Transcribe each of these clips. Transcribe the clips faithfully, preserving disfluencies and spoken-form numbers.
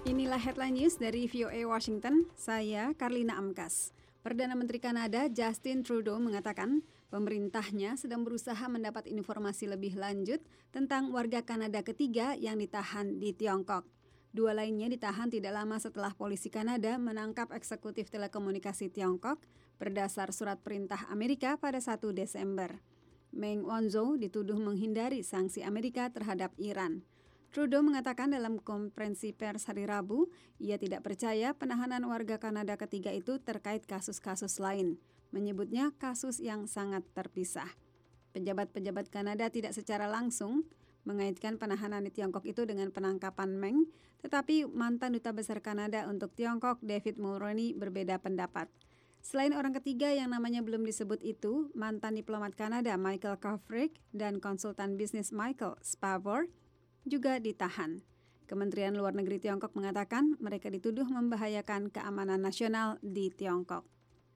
Inilah headline news dari V O A Washington, saya Karlina Amkas. Perdana Menteri Kanada Justin Trudeau mengatakan pemerintahnya sedang berusaha mendapat informasi lebih lanjut tentang warga Kanada ketiga yang ditahan di Tiongkok. Dua lainnya ditahan tidak lama setelah polisi Kanada menangkap eksekutif telekomunikasi Tiongkok berdasar surat perintah Amerika pada satu Desember. Meng Wanzhou dituduh menghindari sanksi Amerika terhadap Iran. Trudeau mengatakan dalam konferensi pers hari Rabu, ia tidak percaya penahanan warga Kanada ketiga itu terkait kasus-kasus lain, menyebutnya kasus yang sangat terpisah. Pejabat-pejabat Kanada tidak secara langsung mengaitkan penahanan di Tiongkok itu dengan penangkapan Meng, tetapi mantan Duta Besar Kanada untuk Tiongkok, David Mulroney, berbeda pendapat. Selain orang ketiga yang namanya belum disebut itu, mantan diplomat Kanada Michael Kovrig dan konsultan bisnis Michael Spavor juga ditahan. Kementerian Luar Negeri Tiongkok mengatakan mereka dituduh membahayakan keamanan nasional di Tiongkok.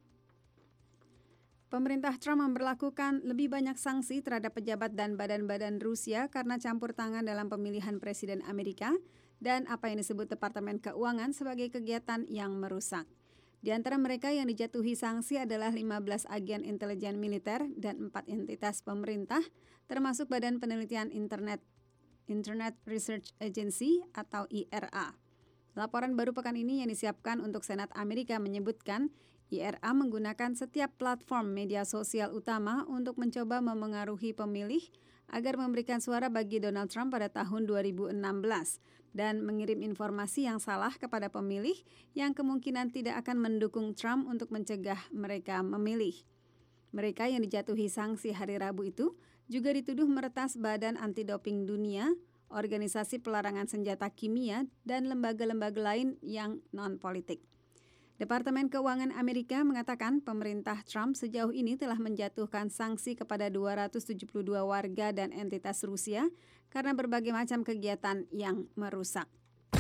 Pemerintah Trump memberlakukan lebih banyak sanksi terhadap pejabat dan badan-badan Rusia karena campur tangan dalam pemilihan presiden Amerika dan apa yang disebut Departemen Keuangan sebagai kegiatan yang merusak. Di antara mereka yang dijatuhi sanksi adalah lima belas agen intelijen militer dan empat entitas pemerintah, termasuk Badan Penelitian Internet Internet Research Agency atau I R A. Laporan baru pekan ini yang disiapkan untuk Senat Amerika menyebutkan I R A menggunakan setiap platform media sosial utama untuk mencoba memengaruhi pemilih agar memberikan suara bagi Donald Trump pada tahun dua ribu enam belas dan mengirim informasi yang salah kepada pemilih yang kemungkinan tidak akan mendukung Trump untuk mencegah mereka memilih. Mereka yang dijatuhi sanksi hari Rabu itu juga dituduh meretas Badan Anti-Doping Dunia, organisasi pelarangan senjata kimia, dan lembaga-lembaga lain yang non-politik. Departemen Keuangan Amerika mengatakan pemerintah Trump sejauh ini telah menjatuhkan sanksi kepada dua ratus tujuh puluh dua warga dan entitas Rusia karena berbagai macam kegiatan yang merusak.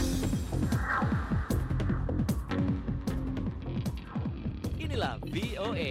Inilah V O A.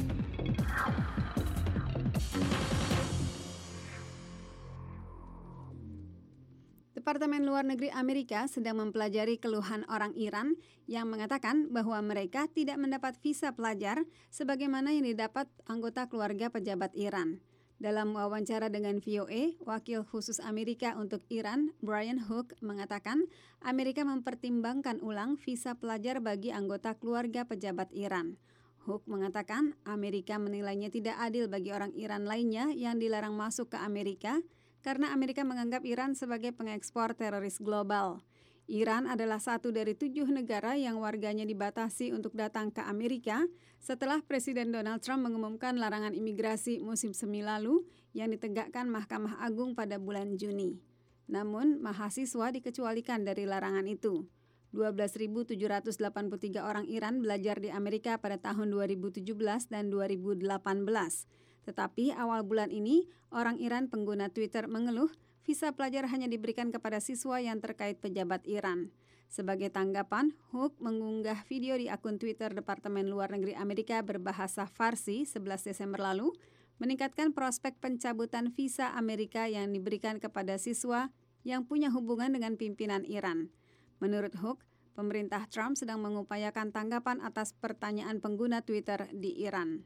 Departemen Luar Negeri Amerika sedang mempelajari keluhan orang Iran yang mengatakan bahwa mereka tidak mendapat visa pelajar sebagaimana yang didapat anggota keluarga pejabat Iran. Dalam wawancara dengan V O A, Wakil Khusus Amerika untuk Iran, Brian Hook, mengatakan Amerika mempertimbangkan ulang visa pelajar bagi anggota keluarga pejabat Iran. Hook mengatakan Amerika menilainya tidak adil bagi orang Iran lainnya yang dilarang masuk ke Amerika karena Amerika menganggap Iran sebagai pengekspor teroris global. Iran adalah satu dari tujuh negara yang warganya dibatasi untuk datang ke Amerika setelah Presiden Donald Trump mengumumkan larangan imigrasi musim semi lalu yang ditegakkan Mahkamah Agung pada bulan Juni. Namun, mahasiswa dikecualikan dari larangan itu. dua belas ribu tujuh ratus delapan puluh tiga orang Iran belajar di Amerika pada tahun dua ribu tujuh belas dan dua ribu delapan belas. Tetapi awal bulan ini, orang Iran pengguna Twitter mengeluh visa pelajar hanya diberikan kepada siswa yang terkait pejabat Iran. Sebagai tanggapan, Hook mengunggah video di akun Twitter Departemen Luar Negeri Amerika berbahasa Farsi sebelas Desember lalu, meningkatkan prospek pencabutan visa Amerika yang diberikan kepada siswa yang punya hubungan dengan pimpinan Iran. Menurut Hook, pemerintah Trump sedang mengupayakan tanggapan atas pertanyaan pengguna Twitter di Iran.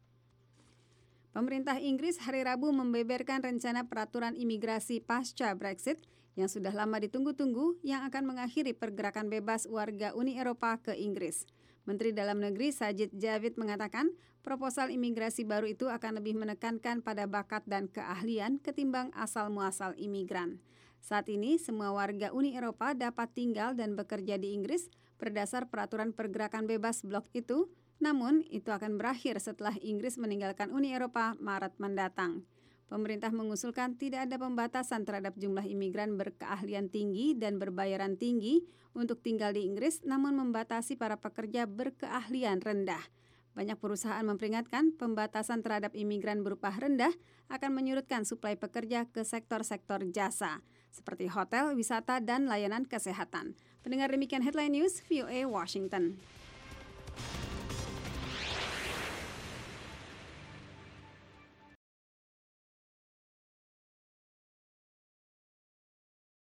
Pemerintah Inggris hari Rabu membeberkan rencana peraturan imigrasi pasca Brexit yang sudah lama ditunggu-tunggu yang akan mengakhiri pergerakan bebas warga Uni Eropa ke Inggris. Menteri Dalam Negeri Sajid Javid mengatakan proposal imigrasi baru itu akan lebih menekankan pada bakat dan keahlian ketimbang asal-muasal imigran. Saat ini, semua warga Uni Eropa dapat tinggal dan bekerja di Inggris berdasar peraturan pergerakan bebas blok itu. Namun, itu akan berakhir setelah Inggris meninggalkan Uni Eropa Maret mendatang. Pemerintah mengusulkan tidak ada pembatasan terhadap jumlah imigran berkeahlian tinggi dan berbayaran tinggi untuk tinggal di Inggris, namun membatasi para pekerja berkeahlian rendah. Banyak perusahaan memperingatkan pembatasan terhadap imigran berupa rendah akan menyurutkan suplai pekerja ke sektor-sektor jasa, seperti hotel, wisata, dan layanan kesehatan. Pendengar demikian Headline News, V O A Washington.